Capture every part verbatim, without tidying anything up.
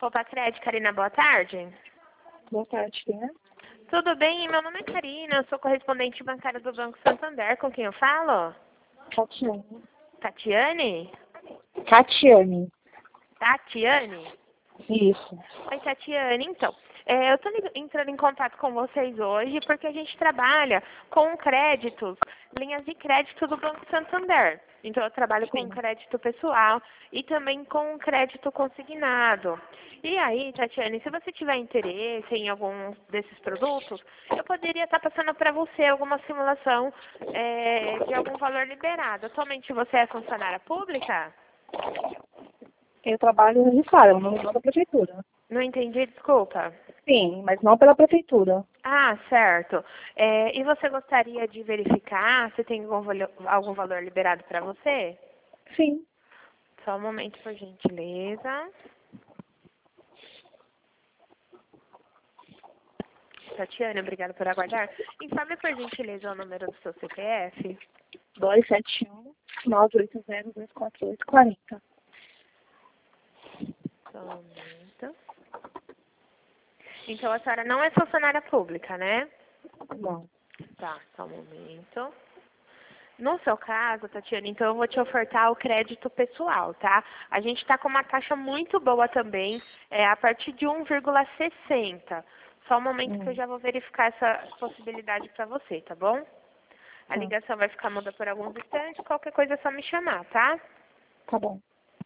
Opa, Cred, Karina, boa tarde. Boa tarde, quem é? Tudo bem? Meu nome é Karina, eu sou correspondente bancária do Banco Santander. Com quem eu falo? Tatiane. Tatiane? Tatiane. Tatiane? Isso. Oi, Tatiane. Então, é, eu estou entrando em contato com vocês hoje porque a gente trabalha com créditos, linhas de crédito do Banco Santander. Então, eu trabalho com Sim. crédito pessoal e também com crédito consignado. E aí, Tatiane, se você tiver interesse em algum desses produtos, eu poderia estar passando para você alguma simulação é, de algum valor liberado. Atualmente, você é funcionária pública? Eu trabalho registrada, não não da prefeitura. Não entendi, desculpa. Sim, mas não pela prefeitura. Ah, certo. É, e você gostaria de verificar se tem algum, valo- algum valor liberado para você? Sim. Só um momento, por gentileza. Tatiana, obrigada por aguardar. E sabe, por gentileza, o número do seu C P F? dois sete um, nove oito zero, dois quatro oito, quatro zero. Só um momento. Então, a senhora não é funcionária pública, né? Não. Tá, só um momento. No seu caso, Tatiana, então eu vou te ofertar o crédito pessoal, tá? A gente está com uma taxa muito boa também, é, a partir de um vírgula sessenta. Só um momento que eu Hum. já vou verificar essa possibilidade para você, tá bom? A Tá. ligação vai ficar muda por alguns instantes, qualquer coisa é só me chamar, tá? Tá bom.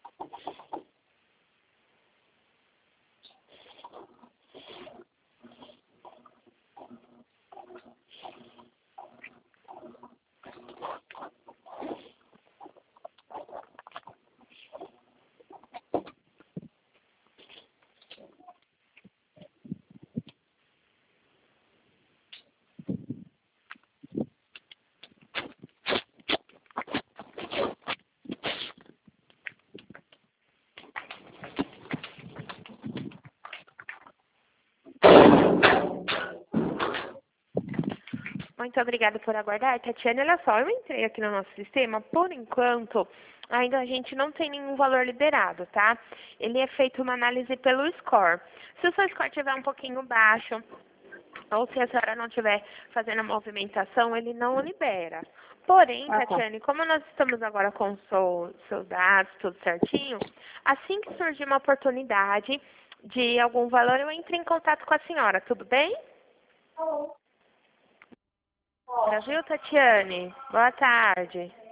Muito obrigada por aguardar. Tatiana, olha só, eu entrei aqui no nosso sistema, por enquanto, ainda a gente não tem nenhum valor liberado, tá? Ele é feito uma análise pelo score. Se o seu score estiver um pouquinho baixo, ou se a senhora não estiver fazendo a movimentação, ele não libera. Porém, Ah, tá. Tatiane, como nós estamos agora com o seu, seus dados, tudo certinho, assim que surgir uma oportunidade de algum valor, eu entro em contato com a senhora, tudo bem? Brasil, Tatiane? Boa tarde.